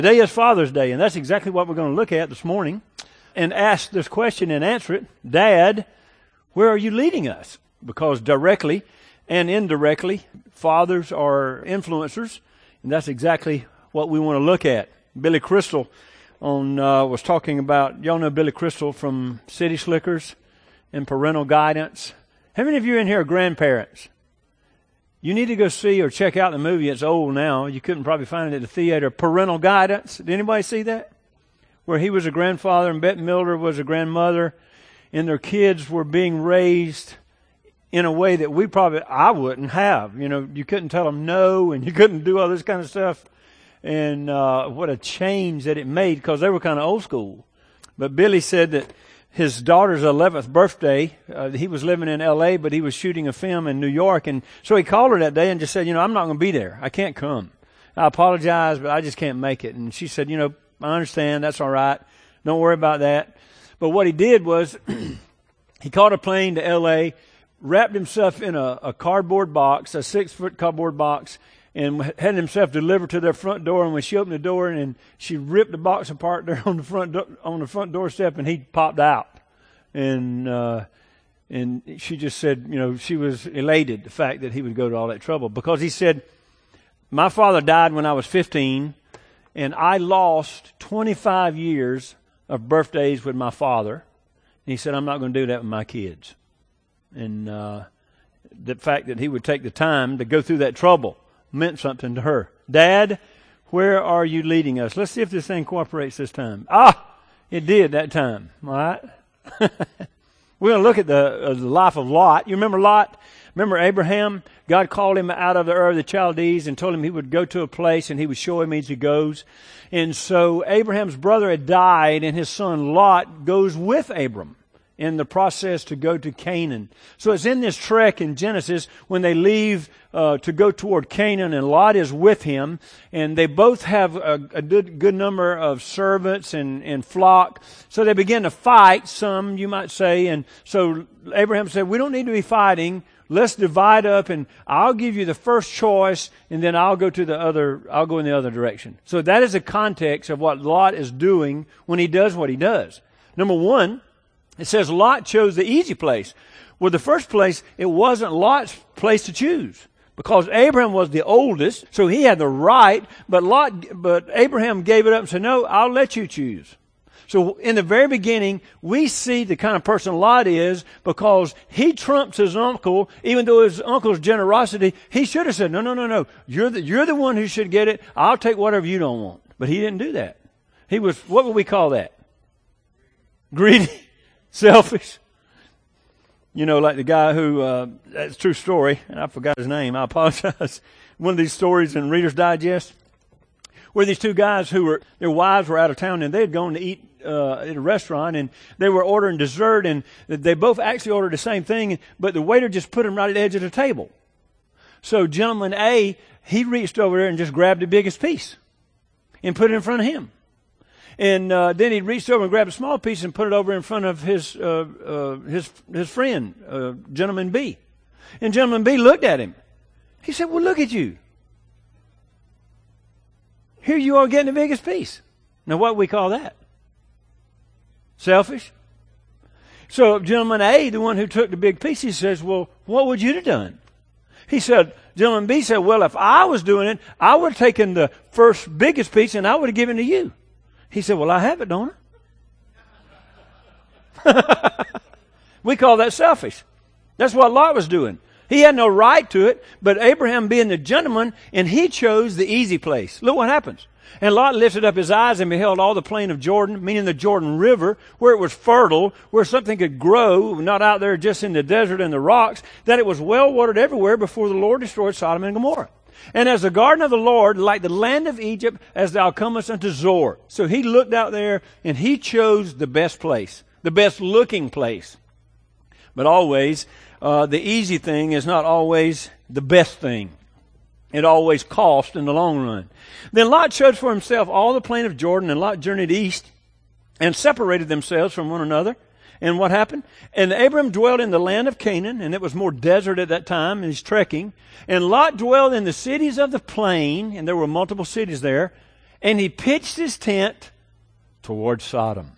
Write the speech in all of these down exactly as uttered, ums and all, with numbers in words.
Today is Father's Day, and that's exactly what we're going to look at this morning and ask this question and answer it. Dad, where are you leading us? Because directly and indirectly, fathers are influencers, and that's exactly what we want to look at. Billy Crystal on uh, was talking about, y'all know Billy Crystal from City Slickers and Parental Guidance. How many of you in here are grandparents? You need to go see or check out the movie. It's old now. You couldn't probably find it at the theater. Parental Guidance. Did anybody see that? Where he was a grandfather and Bette Midler was a grandmother, and their kids were being raised in a way that we probably, I wouldn't have. You know, you couldn't tell them no, and you couldn't do all this kind of stuff. And uh, what a change that it made, because they were kind of old school. But Billy said that his daughter's eleventh birthday, uh, he was living in L A, but he was shooting a film in New York. And so he called her that day and just said, you know, I'm not going to be there. I can't come. I apologize, but I just can't make it. And she said, you know, I understand. That's all right. Don't worry about that. But what he did was he caught a plane to L A, wrapped himself in a, a cardboard box, a six-foot cardboard box, and had himself delivered to their front door. And when she opened the door, and, and she ripped the box apart there on the front do- on the front doorstep, and he popped out. And uh, and she just said, you know, she was elated the fact that he would go to all that trouble, because he said, my father died when I was fifteen, and I lost twenty-five years of birthdays with my father. And he said, I'm not going to do that with my kids. And uh, the fact that he would take the time to go through that trouble meant something to her. Dad, where are you leading us? Let's see if this thing cooperates this time. Ah, it did that time. All right. We're going to look at the, uh, the life of Lot. You remember Lot? Remember Abraham? God called him out of the Ur of the Chaldees and told him he would go to a place and he would show him as he goes. And so Abraham's brother had died, and his son Lot goes with Abram in the process to go to Canaan. So it's in this trek in Genesis when they leave uh, to go toward Canaan, and Lot is with him, and they both have a, a good, good number of servants and, and flock. So they begin to fight, some you might say, and so Abraham said, we don't need to be fighting. Let's divide up, and I'll give you the first choice, and then I'll go to the other, I'll go in the other direction. So that is the context of what Lot is doing when he does what he does. Number one, it says Lot chose the easy place. Well, the first place, it wasn't Lot's place to choose, because Abraham was the oldest, so he had the right, but Lot, but Abraham gave it up and said, no, I'll let you choose. So in the very beginning, we see the kind of person Lot is, because he trumps his uncle. Even though his uncle's generosity, he should have said, no, no, no, no, you're the, you're the one who should get it. I'll take whatever you don't want. But he didn't do that. He was, what would we call that? Greedy. Selfish. You know, like the guy who, uh, that's a true story, and I forgot his name. I apologize. One of these stories in Reader's Digest, where these two guys who were, their wives were out of town, and they had gone to eat uh, at a restaurant, and they were ordering dessert, and they both actually ordered the same thing, but the waiter just put them right at the edge of the table. So gentleman A, he reached over there and just grabbed the biggest piece and put it in front of him. And uh, then he reached over and grabbed a small piece and put it over in front of his uh, uh, his his friend, uh, gentleman B. And gentleman B looked at him. He said, well, look at you. Here you are getting the biggest piece. Now, what do we call that? Selfish? So gentleman A, the one who took the big piece, he says, well, what would you have done? He said, gentleman B said, well, if I was doing it, I would have taken the first biggest piece and I would have given it to you. He said, well, I have it, don't I? We call that selfish. That's what Lot was doing. He had no right to it, but Abraham being the gentleman, and he chose the easy place. Look what happens. And Lot lifted up his eyes and beheld all the plain of Jordan, meaning the Jordan River, where it was fertile, where something could grow, not out there just in the desert and the rocks, that it was well watered everywhere before the Lord destroyed Sodom and Gomorrah. And as the garden of the Lord, like the land of Egypt, as thou comest unto Zoar. So he looked out there and he chose the best place, the best looking place. But always, uh, the easy thing is not always the best thing. It always costs in the long run. Then Lot chose for himself all the plain of Jordan, and Lot journeyed east and separated themselves from one another. And what happened? And Abram dwelt in the land of Canaan, and it was more desert at that time, and he's trekking. And Lot dwelled in the cities of the plain, and there were multiple cities there. and he pitched his tent towards Sodom.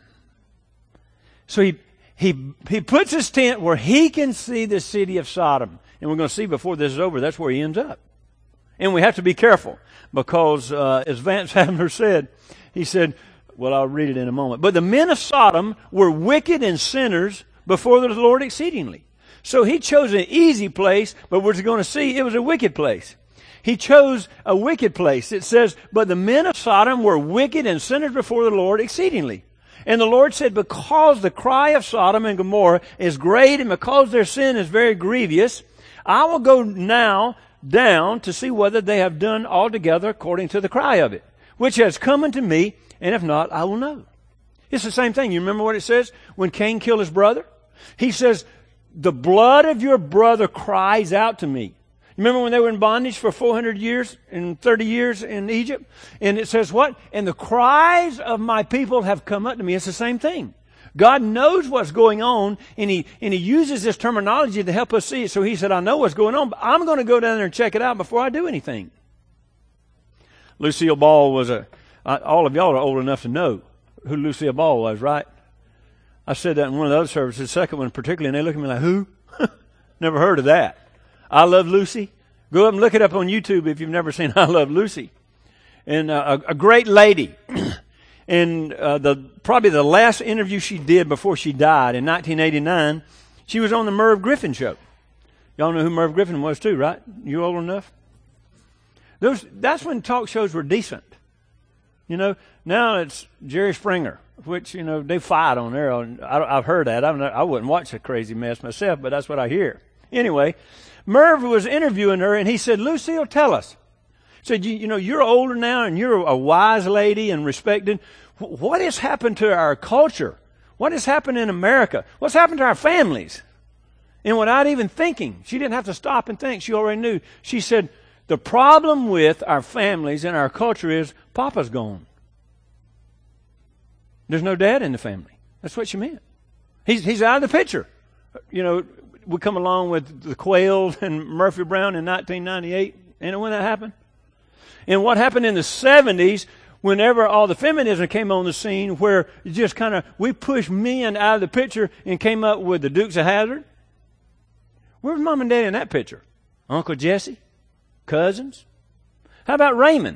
So he, he, he puts his tent where he can see the city of Sodom. And we're going to see before this is over, that's where he ends up. And we have to be careful because, uh, as Vance Havner said, he said, well, I'll read it in a moment. But the men of Sodom were wicked and sinners before the Lord exceedingly. So he chose an easy place, but we're going to see it was a wicked place. He chose a wicked place. It says, but the men of Sodom were wicked and sinners before the Lord exceedingly. And the Lord said, because the cry of Sodom and Gomorrah is great and because their sin is very grievous, I will go now down to see whether they have done altogether according to the cry of it, which has come unto me, and if not, I will know. It's the same thing. You remember what it says when Cain killed his brother? He says, the blood of your brother cries out to me. Remember when they were in bondage for four hundred years and thirty years in Egypt? And it says what? And the cries of my people have come up to me. It's the same thing. God knows what's going on, and he, and he uses this terminology to help us see it. So he said, I know what's going on, but I'm going to go down there and check it out before I do anything. Lucille Ball was a, uh, all of y'all are old enough to know who Lucille Ball was, right? I said that in one of the other services, the second one particularly, and they look at me like, who? Never heard of that. I Love Lucy. Go up and look it up on YouTube if you've never seen I Love Lucy. And uh, a, a great lady. And uh, the probably the last interview she did before she died in nineteen eighty-nine, she was on the Merv Griffin show. Y'all know who Merv Griffin was too, right? You old enough? Those, that's when talk shows were decent. You know, now it's Jerry Springer, which, you know, they fight on there. I, I've heard that. I've not, I wouldn't watch a crazy mess myself, but that's what I hear. Anyway, Merv was interviewing her, and he said, Lucille, tell us. He said, you, you know, you're older now, and you're a wise lady and respected. What has happened to our culture? What has happened in America? What's happened to our families? And without even thinking, she didn't have to stop and think. She already knew. She said, the problem with our families and our culture is Papa's gone. There's no dad in the family. That's what she meant. He's, he's out of the picture. You know, we come along with the Quails and Murphy Brown in nineteen ninety-eight. You know when that happened? And what happened in the seventies, whenever all the feminism came on the scene, where it just kind of, we pushed men out of the picture and came up with the Dukes of Hazzard. Where's Mom and Dad in that picture? Uncle Jesse? Cousins? How about Raymond?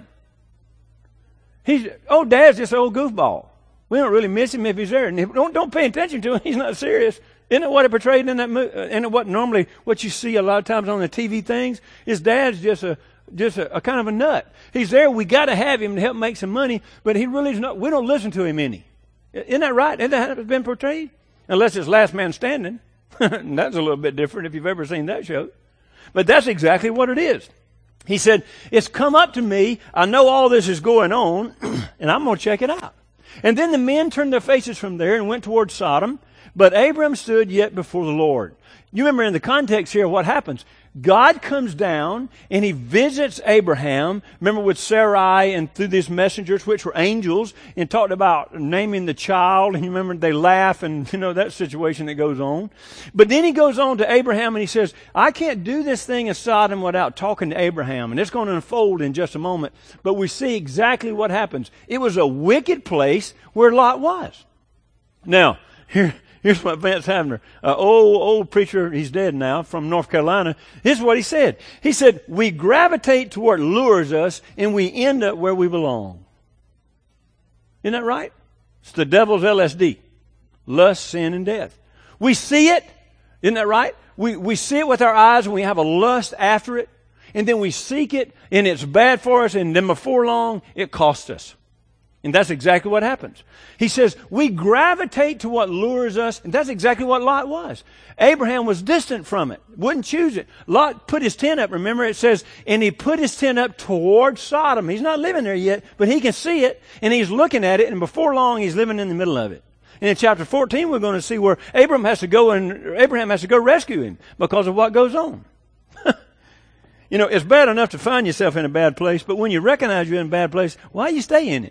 He's, oh, Dad's just an old goofball. We don't really miss him if he's there. And if, don't, don't pay attention to him. He's not serious. Isn't it what it portrayed in that movie? Isn't it what normally, what you see a lot of times on the T V things? Is Dad's just a, just a, a kind of a nut. He's there. We got to have him to help make some money, but he really is not, we don't listen to him any. Isn't that right? Isn't that how it's been portrayed? Unless it's Last Man Standing. And that's a little bit different if you've ever seen that show. But that's exactly what it is. He said, it's come up to me. I know all this is going on, and I'm going to check it out. And then the men turned their faces from there and went towards Sodom. But Abram stood yet before the Lord. You remember in the context here what happens. God comes down and he visits Abraham. Remember with Sarai and through these messengers, which were angels, and talked about naming the child. And you remember they laugh and, you know, that situation that goes on. But then he goes on to Abraham and he says, I can't do this thing in Sodom without talking to Abraham. And it's going to unfold in just a moment. But we see exactly what happens. It was a wicked place where Lot was. Now, here, Here's what Vance Havner, an old, old preacher, he's dead now, from North Carolina. Here's what he said. He said, we gravitate to what lures us and we end up where we belong. Isn't that right? It's the devil's L S D. Lust, sin, and death. We see it. Isn't that right? We, we see it with our eyes and we have a lust after it. And then we seek it and it's bad for us. And then before long, it costs us. And that's exactly what happens. He says, we gravitate to what lures us, and that's exactly what Lot was. Abraham was distant from it, wouldn't choose it. Lot put his tent up, remember it says, and he put his tent up towards Sodom. He's not living there yet, but he can see it, and he's looking at it, and before long he's living in the middle of it. And in chapter fourteen, we're going to see where Abraham has to go and Abraham has to go rescue him because of what goes on. You know, it's bad enough to find yourself in a bad place, but when you recognize you're in a bad place, why you stay in it?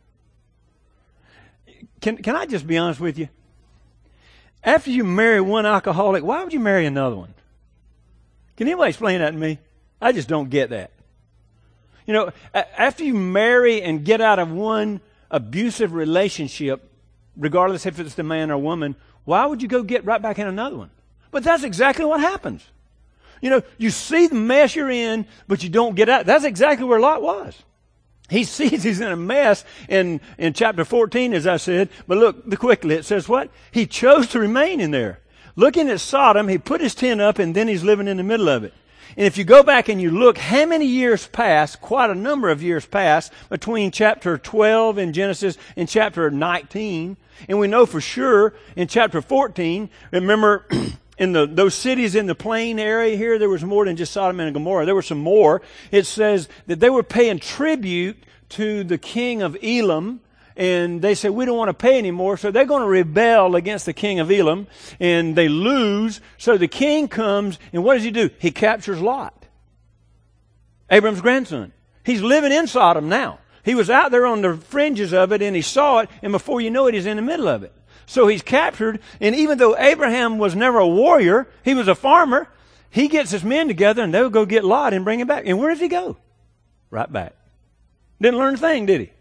Can can I just be honest with you? After you marry one alcoholic, why would you marry another one? Can anybody explain that to me? I just don't get that. You know, a- after you marry and get out of one abusive relationship, regardless if it's the man or woman, why would you go get right back in another one? But that's exactly what happens. You know, you see the mess you're in, but you don't get out. That's exactly where Lot was. He sees he's in a mess in, in chapter fourteen, as I said. But look, quickly, it says what? He chose to remain in there. Looking at Sodom, he put his tent up, and then he's living in the middle of it. And if you go back and you look, how many years passed, quite a number of years passed, between chapter twelve in Genesis and chapter nineteen. And we know for sure in chapter fourteen, remember, in the, those cities in the plain area here, there was more than just Sodom and Gomorrah. There were some more. It says that they were paying tribute to the king of Elam. And they said, we don't want to pay anymore. So they're going to rebel against the king of Elam. And they lose. So the king comes. And what does he do? He captures Lot, Abram's grandson. He's living in Sodom now. He was out there on the fringes of it, and he saw it. And before you know it, he's in the middle of it. So he's captured. And even though Abraham was never a warrior, he was a farmer. He gets his men together, and they'll go get Lot and bring him back. And where does he go? Right back. Didn't learn a thing, did he?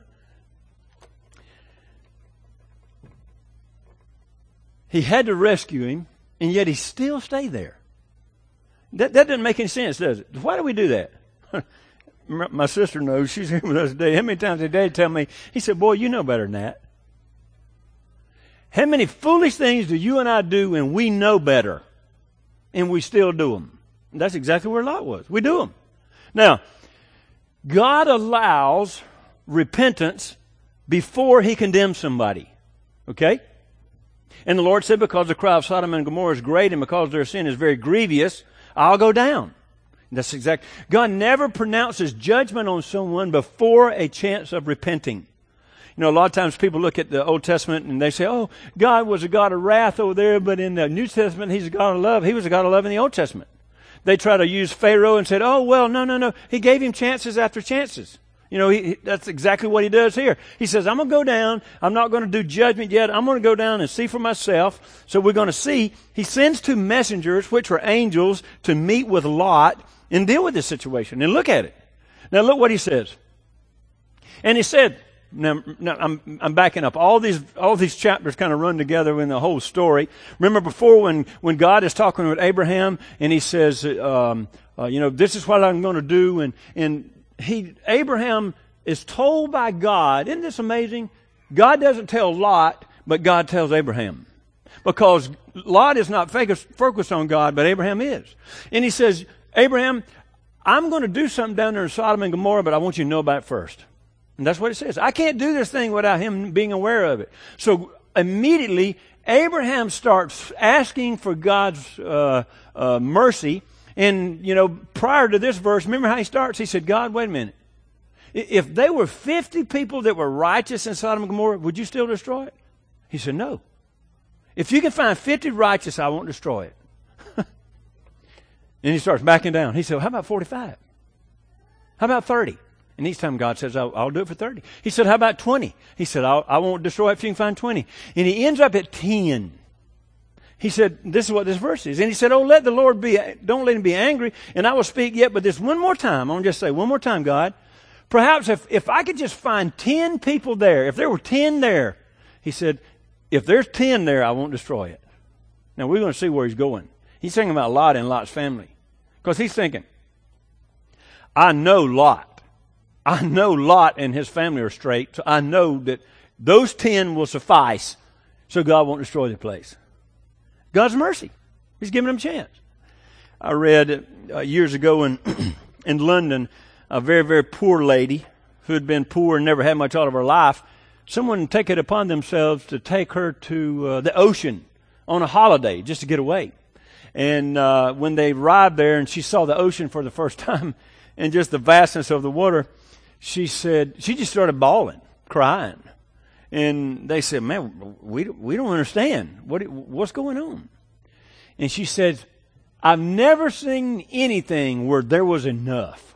He had to rescue him, and yet he still stayed there. That, that doesn't make any sense, does it? Why do we do that? My sister knows. She's here with us today. How many times did Dad tell me, he said, boy, you know better than that. How many foolish things do you and I do when we know better, and we still do them? And that's exactly where Lot was. We do them. Now, God allows repentance before he condemns somebody. Okay? And the Lord said, because the cry of Sodom and Gomorrah is great, and because their sin is very grievous, I'll go down. That's exact. God never pronounces judgment on someone before a chance of repenting. You know, a lot of times people look at the Old Testament and they say, oh, God was a God of wrath over there, but in the New Testament, he's a God of love. He was a God of love in the Old Testament. They try to use Pharaoh and said, oh, well, no, no, no. He gave him chances after chances. You know, he, that's exactly what he does here. He says, I'm going to go down. I'm not going to do judgment yet. I'm going to go down and see for myself. So we're going to see. He sends two messengers, which were angels, to meet with Lot and deal with this situation. And look at it. Now look what he says. And he said, now, now I'm, I'm backing up. All these, all these chapters kind of run together in the whole story. Remember before when, when God is talking with Abraham and he says, um, uh, you know, this is what I'm going to do. And, and, He, Abraham is told by God, isn't this amazing? God doesn't tell Lot, but God tells Abraham. Because Lot is not focused on God, but Abraham is. And he says, Abraham, I'm going to do something down there in Sodom and Gomorrah, but I want you to know about it first. And that's what it says. I can't do this thing without him being aware of it. So immediately, Abraham starts asking for God's uh, uh, mercy. And, you know, prior to this verse, remember how he starts? He said, God, wait a minute. If there were fifty people that were righteous in Sodom and Gomorrah, would you still destroy it? He said, no. If you can find fifty righteous, I won't destroy it. And he starts backing down. He said, well, how about forty-five? How about thirty? And each time God says, I'll, I'll do it for thirty. He said, how about twenty? He said, I'll, I won't destroy it if you can find twenty. And he ends up at ten. He said, this is what this verse is. And he said, oh, let the Lord be, don't let him be angry, and I will speak yet but this one more time. I want to just say one more time, God. Perhaps if, if I could just find ten people there, if there were ten there, he said, if there's ten there, I won't destroy it. Now, we're going to see where he's going. He's thinking about Lot and Lot's family. Because he's thinking, I know Lot. I know Lot and his family are straight, so I know that those ten will suffice so God won't destroy the place. God's mercy. He's giving them a chance. I read uh, years ago in in London, a very, very poor lady who had been poor and never had much out of her life. Someone take it upon themselves to take her to uh, the ocean on a holiday just to get away. And uh, when they arrived there and she saw the ocean for the first time and just the vastness of the water, she said, she just started bawling, crying. And they said, man, we, we don't understand. What, what's going on? And she said, I've never seen anything where there was enough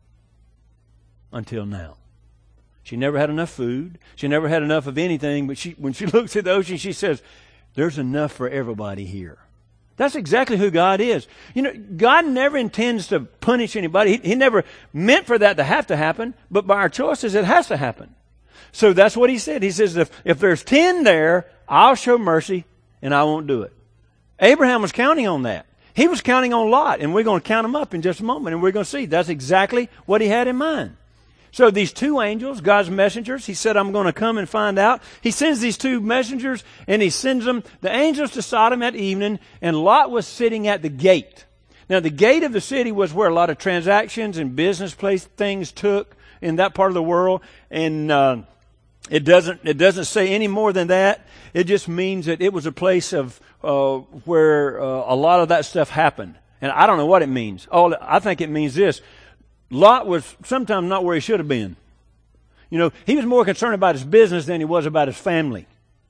until now. She never had enough food. She never had enough of anything. But she, when she looks at the ocean, she says, there's enough for everybody here. That's exactly who God is. You know, God never intends to punish anybody. He, he never meant for that to have to happen, but by our choices it has to happen. So that's what he said. He says, if, if there's ten there, I'll show mercy and I won't do it. Abraham was counting on that. He was counting on Lot, and we're going to count them up in just a moment, and we're going to see that's exactly what he had in mind. So these two angels, God's messengers, he said, I'm going to come and find out. He sends these two messengers, and he sends them, the angels, to Sodom at evening, and Lot was sitting at the gate. Now, the gate of the city was where a lot of transactions and business place things took in that part of the world, and uh, it doesn't it doesn't say any more than that. It just means that it was a place of uh, where uh, a lot of that stuff happened. And I don't know what it means. Oh, I think it means this. Lot was sometimes not where he should have been. You know, he was more concerned about his business than he was about his family.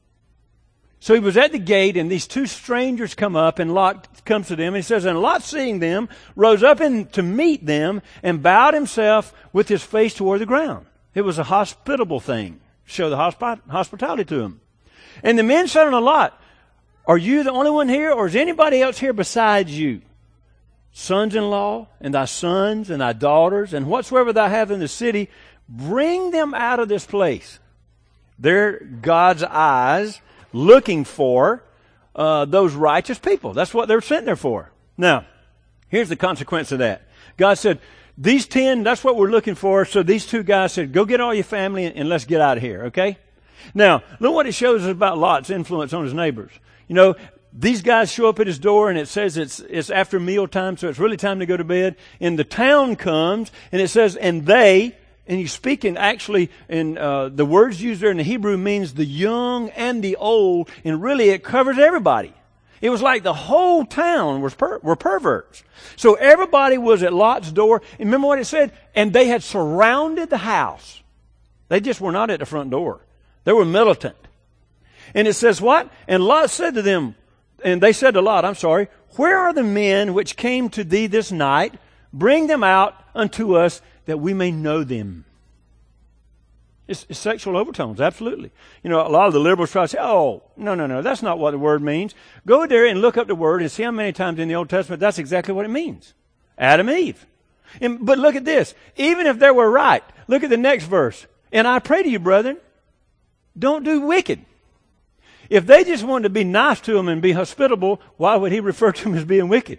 So he was at the gate, and these two strangers come up, and Lot comes to them, and he says, and Lot, seeing them, rose up in, to meet them, and bowed himself with his face toward the ground. It was a hospitable thing. Show the hospi- hospitality to him. And the men said unto Lot, are you the only one here, or is anybody else here besides you? Sons-in-law, and thy sons, and thy daughters, and whatsoever thou have in the city, bring them out of this place. They're God's eyes looking for uh, those righteous people. That's what they're sent there for. Now, here's the consequence of that. God said, these ten, that's what we're looking for. So these two guys said, go get all your family and, and let's get out of here, okay? Now, look what it shows us about Lot's influence on his neighbors. You know, these guys show up at his door, and it says it's it's after mealtime, so it's really time to go to bed. And the town comes, and it says, and they, and he's speaking actually, in uh, the words used there in the Hebrew means the young and the old, and really it covers everybody. It was like the whole town was per, were perverts. So everybody was at Lot's door. And remember what it said? And they had surrounded the house. They just were not at the front door. They were militant. And it says what? And Lot said to them, and they said to Lot, I'm sorry, where are the men which came to thee this night? Bring them out unto us that we may know them. It's, it's sexual overtones, absolutely. You know, a lot of the liberals try to say, oh, no, no, no, that's not what the word means. Go there and look up the word and see how many times in the Old Testament that's exactly what it means. Adam and Eve. And, but look at this. Even if they were right, look at the next verse. And I pray to you, brethren, don't do wicked. If they just wanted to be nice to him and be hospitable, why would he refer to them as being wicked?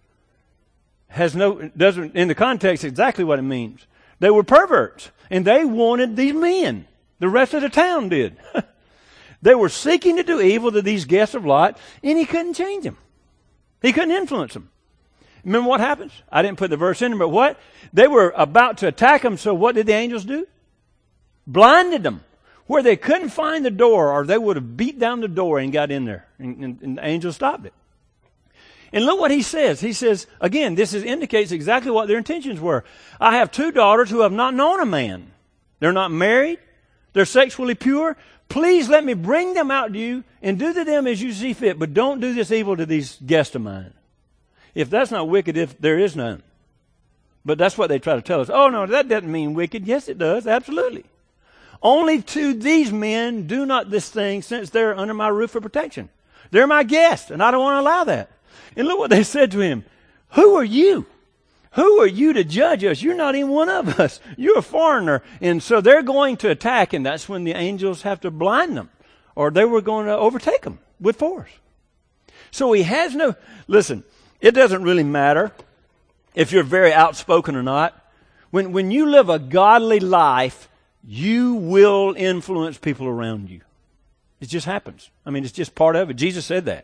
Has no, doesn't, in the context, exactly what it means. They were perverts, and they wanted these men. The rest of the town did. They were seeking to do evil to these guests of Lot, and he couldn't change them. He couldn't influence them. Remember what happens? I didn't put the verse in there, but what? They were about to attack them, so what did the angels do? Blinded them. Where they couldn't find the door, or they would have beat down the door and got in there. And, and, and the angel stopped it. And look what he says. He says, again, this is, indicates exactly what their intentions were. I have two daughters who have not known a man. They're not married. They're sexually pure. Please let me bring them out to you and do to them as you see fit. But don't do this evil to these guests of mine. If that's not wicked, if there is none. But that's what they try to tell us. Oh, no, that doesn't mean wicked. Yes, it does. Absolutely. Only to these men do not this thing, since they're under my roof for protection. They're my guests, and I don't want to allow that. And look what they said to him. Who are you? Who are you to judge us? You're not even one of us. You're a foreigner. And so they're going to attack, and that's when the angels have to blind them, or they were going to overtake them with force. So he has no, listen, it doesn't really matter if you're very outspoken or not. When, when you live a godly life, you will influence people around you. It just happens. I mean, it's just part of it. Jesus said that.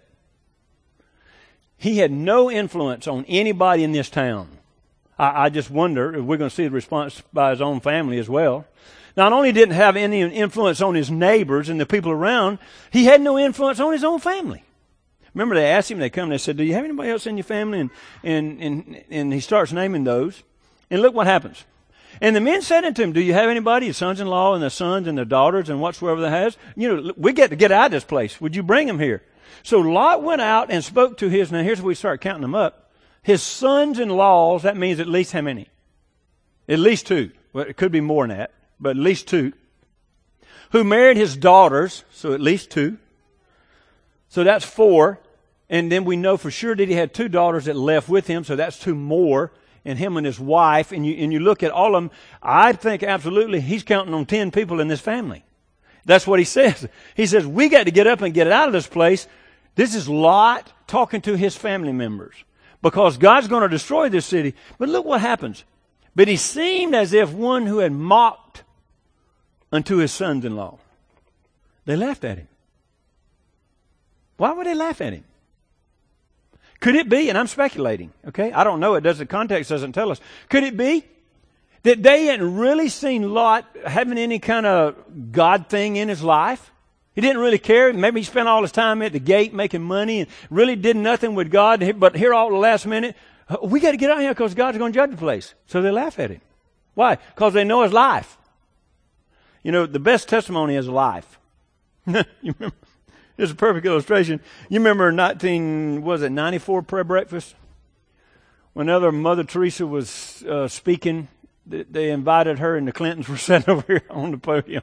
He had no influence on anybody in this town. I, I just wonder if we're going to see the response by his own family as well. Not only didn't have any influence on his neighbors and the people around, he had no influence on his own family. Remember, they asked him, they come, they said, do you have anybody else in your family? And, and, and, and he starts naming those. And look what happens. And the men said unto him, do you have anybody, his sons-in-law and their sons and their daughters and whatsoever they has? You know, we get to get out of this place. Would you bring them here? So Lot went out and spoke to his, now here's where we start counting them up. His sons-in-laws, that means at least how many? At least two. Well, it could be more than that, but at least two. Who married his daughters, so at least two. So that's four. And then we know for sure that he had two daughters that left with him, so that's two more, and him and his wife. And you, and you look at all of them, I think absolutely he's counting on ten people in this family. That's what he says. He says, we got to get up and get out of this place. This is Lot talking to his family members, because God's going to destroy this city. But look what happens. But he seemed as if one who had mocked unto his sons-in-law. They laughed at him. Why would they laugh at him? Could it be, and I'm speculating, okay? I don't know. It does. The context doesn't tell us. Could it be that they hadn't really seen Lot having any kind of God thing in his life? He didn't really care. Maybe he spent all his time at the gate making money and really did nothing with God. But here all the last minute, we got to get out of here because God's going to judge the place. So they laugh at him. Why? Because they know his life. You know, the best testimony is life. You remember? Here's a perfect illustration. You remember nineteen, was it ninety-four prayer breakfast? Whenever Mother Teresa was uh, speaking, they invited her and the Clintons were sitting over here on the podium.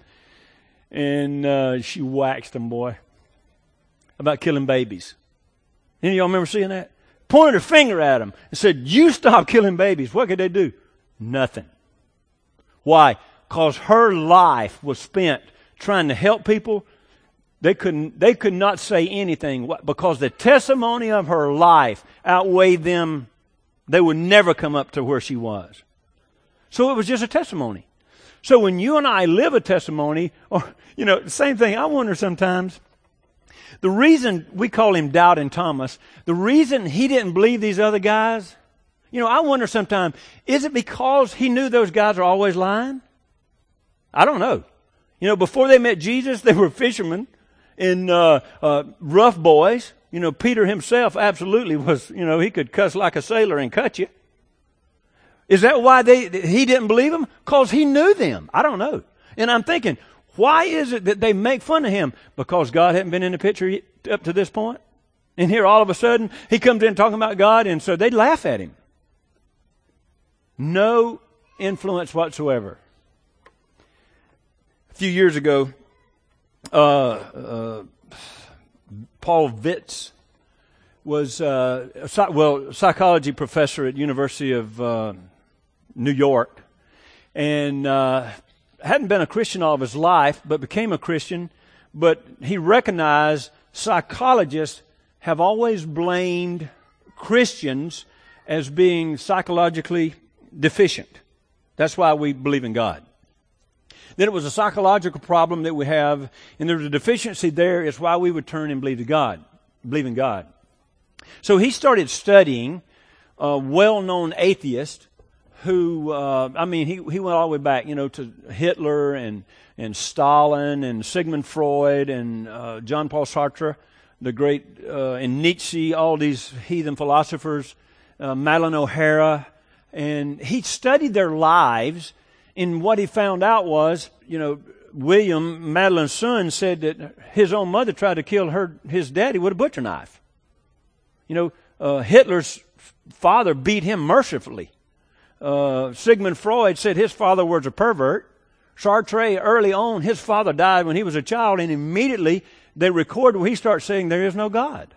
And uh, she waxed them, boy, about killing babies. Any of y'all remember seeing that? Pointed her finger at them and said, you stop killing babies. What could they do? Nothing. Why? Because her life was spent trying to help people. They couldn't, they could not say anything because the testimony of her life outweighed them. They would never come up to where she was. So it was just a testimony. So when you and I live a testimony, or, you know, same thing, I wonder sometimes, the reason we call him Doubting Thomas, the reason he didn't believe these other guys, you know, I wonder sometimes, is it because he knew those guys are always lying? I don't know. You know, before they met Jesus, they were fishermen. In uh, uh, rough boys, you know, Peter himself absolutely was, you know, he could cuss like a sailor and cut you. Is that why they he didn't believe him? Because he knew them. I don't know. And I'm thinking, why is it that they make fun of him? Because God hadn't been in the picture up to this point? And here all of a sudden, he comes in talking about God, and so they laugh at him. No influence whatsoever. A few years ago, Uh, uh, Paul Vitz was, uh, a psych- well, psychology professor at University of uh, New York, and uh, hadn't been a Christian all of his life, but became a Christian. But he recognized psychologists have always blamed Christians as being psychologically deficient. That's why we believe in God. That it was a psychological problem that we have, and there was a deficiency there. It's why we would turn and believe to God, believe in God. So he started studying a well-known atheist who, uh, I mean, he he went all the way back, you know, to Hitler and and Stalin and Sigmund Freud and uh, John Paul Sartre, the great, uh, and Nietzsche, all these heathen philosophers, uh, Madeline O'Hara, and he studied their lives. And what he found out was, you know, William, Madeline's son, said that his own mother tried to kill her, his daddy with a butcher knife. You know, uh, Hitler's father beat him mercifully. Uh, Sigmund Freud said his father was a pervert. Sartre, early on, his father died when he was a child, and immediately they recorded where he starts saying there is no God.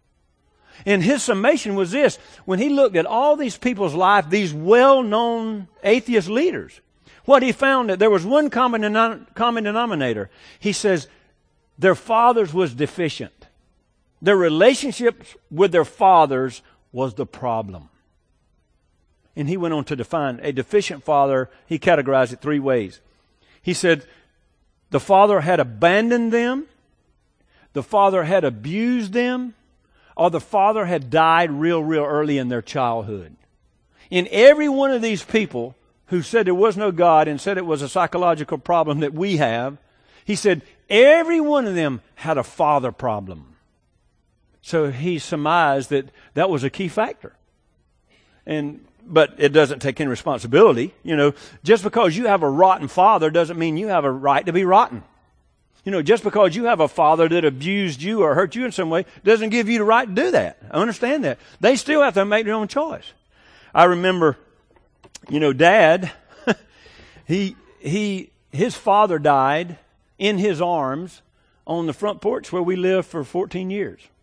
And his summation was this: when he looked at all these people's life, these well-known atheist leaders, what he found, that there was one common, denom- common denominator. He says their fathers was deficient. Their relationships with their fathers was the problem. And he went on to define a deficient father. He categorized it three ways. He said the father had abandoned them, the father had abused them, or the father had died real, real early in their childhood. In every one of these people who said there was no God and said it was a psychological problem that we have, he said every one of them had a father problem. So he surmised that that was a key factor. And but it doesn't take any responsibility. You know, just because you have a rotten father doesn't mean you have a right to be rotten. You know, just because you have a father that abused you or hurt you in some way doesn't give you the right to do that. I understand that. They still have to make their own choice. I remember, you know, Dad, he he his father died in his arms on the front porch where we lived for fourteen years.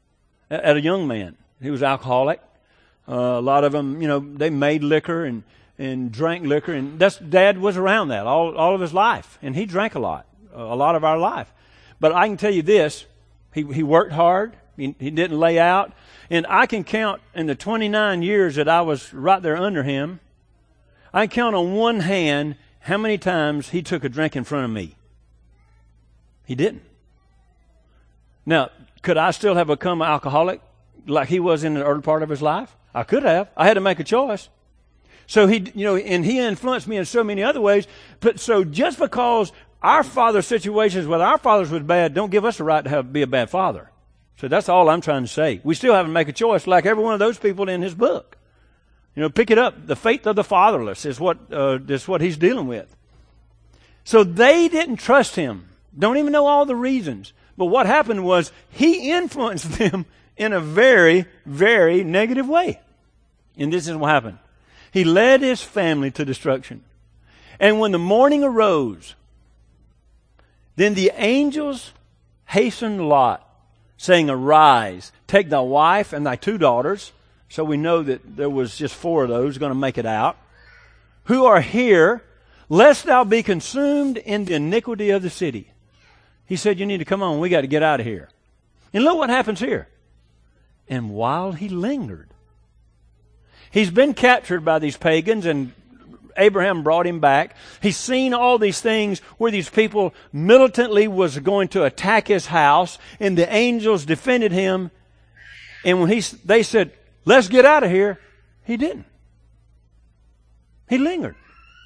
at a young man. He was alcoholic. Uh, a lot of them, you know, they made liquor and, and drank liquor. And that's, Dad was around that all, all of his life. And he drank a lot, a lot of our life. But I can tell you this, he, he worked hard. He, he didn't lay out. And I can count in the twenty-nine years that I was right there under him, I can count on one hand how many times he took a drink in front of me. He didn't. Now, could I still have become an alcoholic like he was in the early part of his life? I could have. I had to make a choice. So he, you know, and he influenced me in so many other ways. But so just because our father's situations with our fathers was bad, don't give us the right to have be a bad father. So that's all I'm trying to say. We still have to make a choice, like every one of those people in his book. You know, pick it up. The fate of the fatherless is what uh, is what he's dealing with. So they didn't trust him. Don't even know all the reasons. But what happened was he influenced them in a very, very negative way. And this is what happened. He led his family to destruction. And when the morning arose, then the angels hastened Lot, saying, Arise, take thy wife and thy two daughters. So we know that there was just four of those going to make it out. Who are here, lest thou be consumed in the iniquity of the city. He said, you need to come on. We got to get out of here. And look what happens here. And while he lingered, he's been captured by these pagans, and Abraham brought him back. He's seen all these things where these people militantly was going to attack his house, and the angels defended him. And when he, they said, let's get out of here, he didn't. He lingered.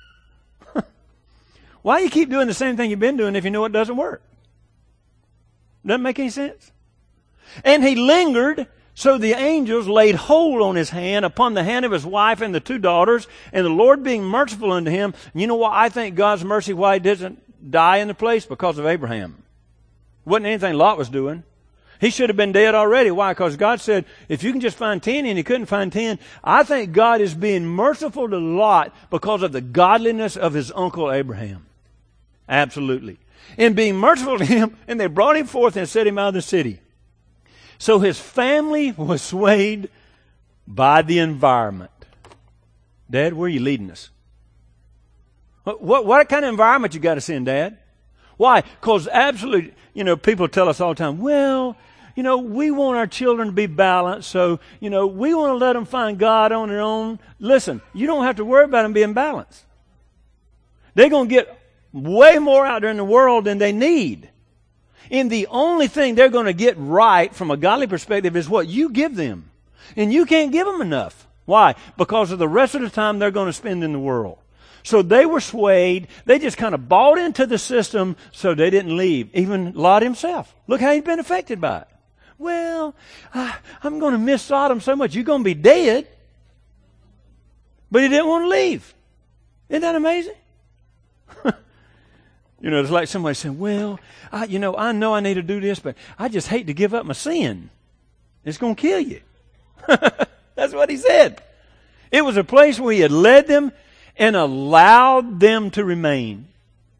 Why you keep doing the same thing you've been doing if you know it doesn't work? Doesn't make any sense. And he lingered, so the angels laid hold on his hand, upon the hand of his wife and the two daughters, and the Lord being merciful unto him. You know why I think God's mercy, why he doesn't die in the place? Because of Abraham. Wasn't anything Lot was doing. He should have been dead already. Why? Because God said, if you can just find ten, and he couldn't find ten. I think God is being merciful to Lot because of the godliness of his uncle Abraham. Absolutely. In being merciful to him, and they brought him forth and set him out of the city. So his family was swayed by the environment. Dad, where are you leading us? What, what, what kind of environment you got us in, Dad? Why? Because absolutely, you know, people tell us all the time, well, you know, we want our children to be balanced, so, you know, we want to let them find God on their own. Listen, you don't have to worry about them being balanced. They're going to get way more out there in the world than they need. And the only thing they're going to get right from a godly perspective is what you give them. And you can't give them enough. Why? Because of the rest of the time they're going to spend in the world. So they were swayed. They just kind of bought into the system, so they didn't leave. Even Lot himself. Look how he's been affected by it. Well, I, I'm going to miss Sodom so much. You're going to be dead. But he didn't want to leave. Isn't that amazing? You know, it's like somebody saying, well, I, you know, I know I need to do this, but I just hate to give up my sin. It's going to kill you. That's what he said. It was a place where he had led them and allowed them to remain.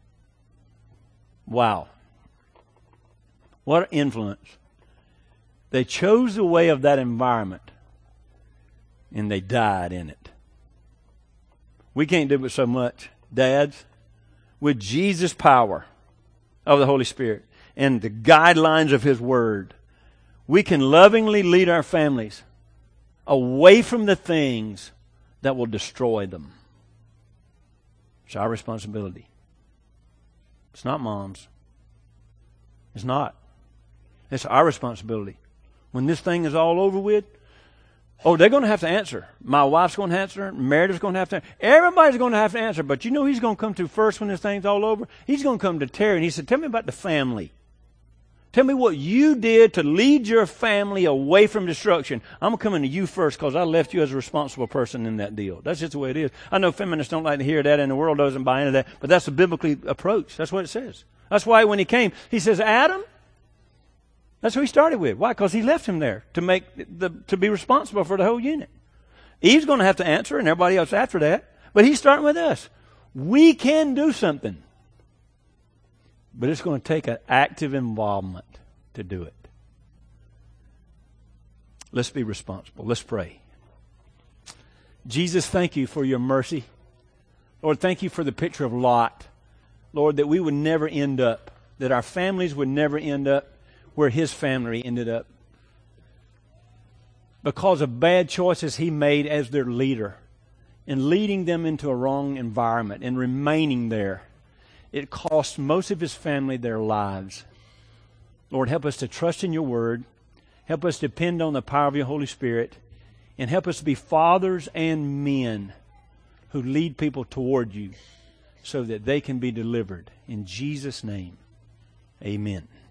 Wow. What influence. They chose the way of that environment, and they died in it. We can't do it so much, dads. With Jesus' power of the Holy Spirit and the guidelines of His Word, we can lovingly lead our families away from the things that will destroy them. It's our responsibility. It's not Mom's. It's not. It's our responsibility. When this thing is all over with, oh, they're going to have to answer. My wife's going to answer. Meredith's going to have to answer. Everybody's going to have to answer. But you know he's going to come to first when this thing's all over? He's going to come to Terry, and he said, tell me about the family. Tell me what you did to lead your family away from destruction. I'm coming to you first because I left you as a responsible person in that deal. That's just the way it is. I know feminists don't like to hear that, and the world doesn't buy into that, but that's the biblical approach. That's what it says. That's why when he came, he says, Adam, that's who he started with. Why? Because he left him there to make the to be responsible for the whole unit. Eve's going to have to answer, and everybody else after that. But he's starting with us. We can do something. But it's going to take an active involvement to do it. Let's be responsible. Let's pray. Jesus, thank you for your mercy. Lord, thank you for the picture of Lot. Lord, that we would never end up, that our families would never end up where his family ended up because of bad choices he made as their leader and leading them into a wrong environment and remaining there. It cost most of his family their lives. Lord, help us to trust in your word. Help us depend on the power of your Holy Spirit. And help us to be fathers and men who lead people toward you so that they can be delivered. In Jesus' name, amen.